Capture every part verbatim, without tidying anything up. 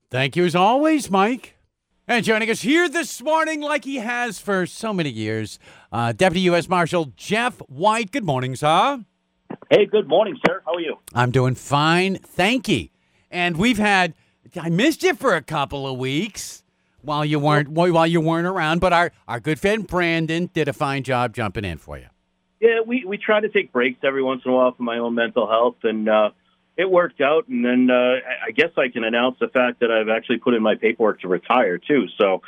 Thank you as always, Mike. And joining us here this morning, like he has for so many years, uh, Deputy U S Marshal Jeff White. Good morning, sir. Hey, good morning, sir. How are you? I'm doing fine, thank you. And we've had, I missed you for a couple of weeks while you weren't while you weren't around, but our, our good friend Brandon did a fine job jumping in for you. Yeah, we, we try to take breaks every once in a while for my own mental health, and uh, it worked out. And then uh, I guess I can announce the fact that I've actually put in my paperwork to retire too. So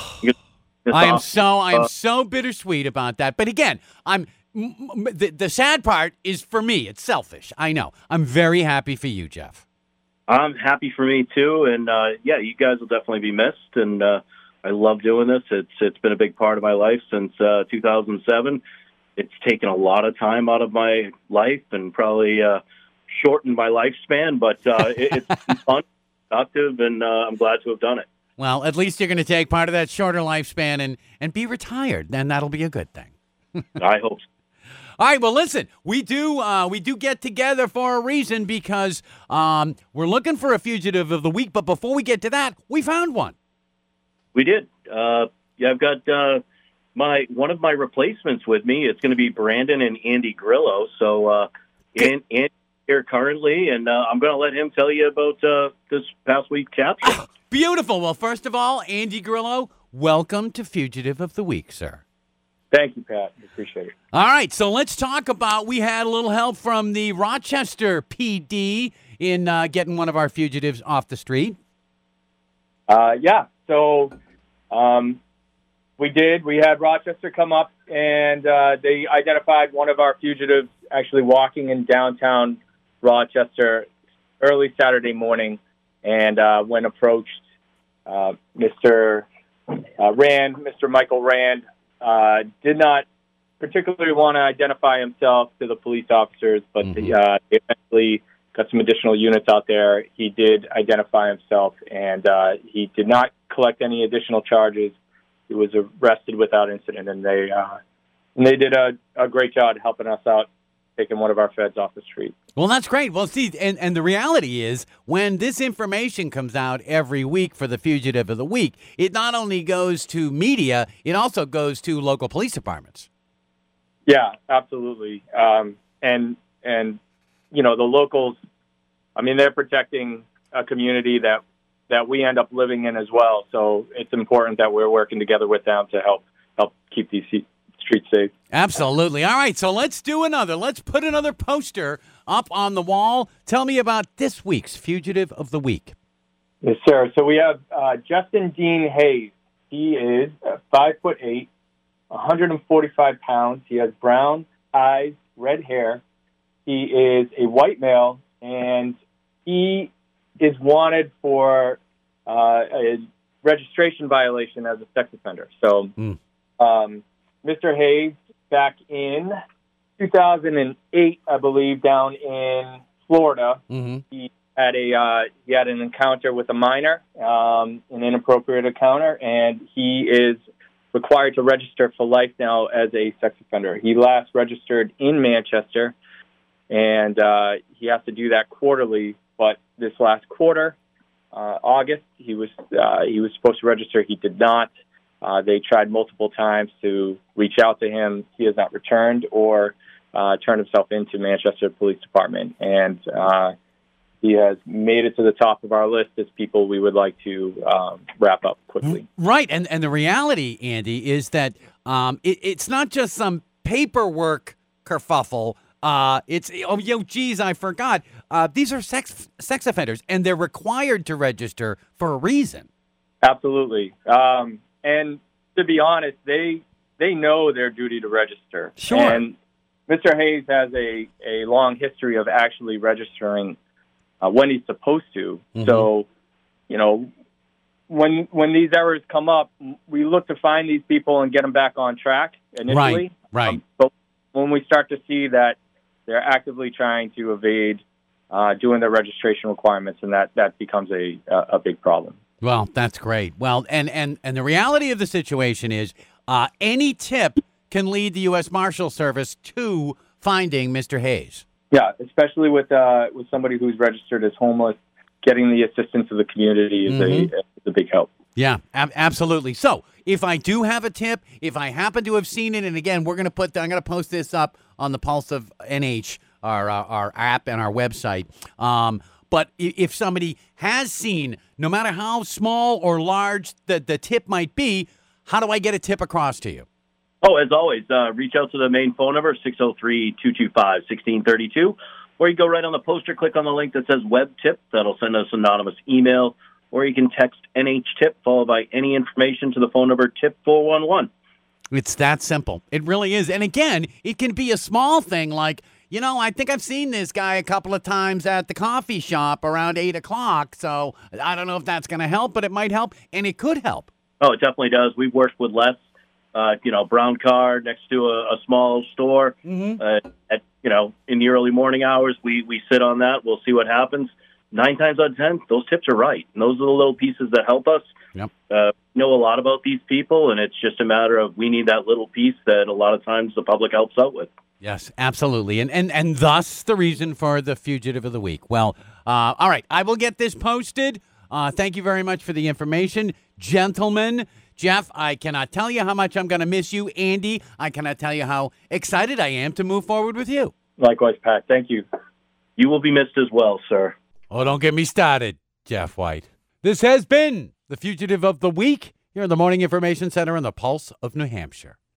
I am so I am uh, so bittersweet about that. But again, I'm m- the, the sad part is for me. It's selfish. I know. I'm very happy for you, Jeff. I'm happy for me too, and uh, yeah, you guys will definitely be missed. And uh, I love doing this. It's it's been a big part of my life since uh, two thousand seven. It's taken a lot of time out of my life and probably uh, shortened my lifespan, but uh, it, it's been fun, productive, and uh, I'm glad to have done it. Well, at least you're going to take part of that shorter lifespan and, and be retired. Then that'll be a good thing. I hope so. All right, well, listen, we do uh, we do get together for a reason because um, we're looking for a fugitive of the week. But before we get to that, we found one. We did. Uh, yeah, I've got uh, my one of my replacements with me. It's going to be Brandon and Andy Grillo. So uh, Andy here currently, and uh, I'm going to let him tell you about uh, this past week's capture. Oh, beautiful. Well, first of all, Andy Grillo, welcome to Fugitive of the Week, sir. Thank you, Pat. I appreciate it. All right, so let's talk about, we had a little help from the Rochester P D in uh, getting one of our fugitives off the street. Uh, yeah, so um, we did. We had Rochester come up, and uh, they identified one of our fugitives actually walking in downtown Rochester early Saturday morning, and uh, when approached, uh, Mister Uh, Rand, Mister Michael Rand, Uh, did not particularly want to identify himself to the police officers, but mm-hmm. the, uh, they eventually got some additional units out there. He did identify himself, and uh, he did not collect any additional charges. He was arrested without incident, and they uh, and they did a, a great job helping us out, taking one of our feds off the street. Well, that's great. Well, see, and, and the reality is when this information comes out every week for the Fugitive of the Week, it not only goes to media, it also goes to local police departments. Yeah, absolutely. Um, and, and you know, the locals, I mean, they're protecting a community that, that we end up living in as well. So it's important that we're working together with them to help help keep these streets safe. Absolutely. All right, so let's do another. Let's put another poster up on the wall. Tell me about this week's Fugitive of the Week. Yes, sir. So we have uh, Justin Dean Hayes. He is uh, five foot eight, one hundred forty-five pounds. He has brown eyes, red hair. He is a white male, and he is wanted for uh, a registration violation as a sex offender. So, mm. um, Mister Hayes, back in two thousand eight, I believe, down in Florida, mm-hmm. he had a uh, he had an encounter with a minor, um, an inappropriate encounter, and he is required to register for life now as a sex offender. He last registered in Manchester, and uh, he has to do that quarterly. But this last quarter, uh, August, he was uh, he was supposed to register. He did not. Uh, they tried multiple times to reach out to him. He has not returned or uh, turned himself into Manchester Police Department. And uh, he has made it to the top of our list as people we would like to um, wrap up quickly. Right. And and the reality, Andy, is that um, it, it's not just some paperwork kerfuffle. Uh, it's, oh, yo, geez, I forgot. Uh, these are sex sex offenders, and they're required to register for a reason. Absolutely. Um And to be honest, they they know their duty to register. Sure. And Mister Hayes has a, a long history of actually registering uh, when he's supposed to. Mm-hmm. So, you know, when when these errors come up, we look to find these people and get them back on track initially. Right, right. Um, but when we start to see that they're actively trying to evade uh, doing their registration requirements, and that, that becomes a, a big problem. Well, that's great. Well, and, and, and the reality of the situation is uh, any tip can lead the U S Marshal Service to finding Mister Hayes. Yeah, especially with uh, with somebody who's registered as homeless getting the assistance of the community is, Mm-hmm. a, is a big help. Yeah, ab- absolutely. So if I do have a tip, if I happen to have seen it, and again, we're going to put, I'm going to post this up on the Pulse of N H, our uh, our app and our website. Um, but i- if somebody has seen, no matter how small or large the, the tip might be, how do I get a tip across to you? Oh, as always, uh, reach out to the main phone number, six oh three, two two five, one six three two, or you go right on the poster, click on the link that says web tip. That'll send us an anonymous email, or you can text N H tip followed by any information to the phone number tip four one one. It's that simple. It really is. And again, it can be a small thing like, you know, I think I've seen this guy a couple of times at the coffee shop around eight o'clock. So I don't know if that's going to help, but it might help, and it could help. Oh, it definitely does. We've worked with Les, uh, you know, brown car next to a, a small store. Mm-hmm. Uh, at you know, in the early morning hours, we we sit on that. We'll see what happens. Nine times out of ten, those tips are right, and those are the little pieces that help us. Yep. Uh, know a lot about these people, and it's just a matter of we need that little piece that a lot of times the public helps out with. Yes, absolutely. And and and thus the reason for the Fugitive of the Week. Well, uh, all right, I will get this posted. Uh, thank you very much for the information. Gentlemen, Jeff, I cannot tell you how much I'm going to miss you. Andy, I cannot tell you how excited I am to move forward with you. Likewise, Pat. Thank you. You will be missed as well, sir. Oh, don't get me started, Jeff White. This has been the Fugitive of the Week here in the Morning Information Center on the Pulse of New Hampshire.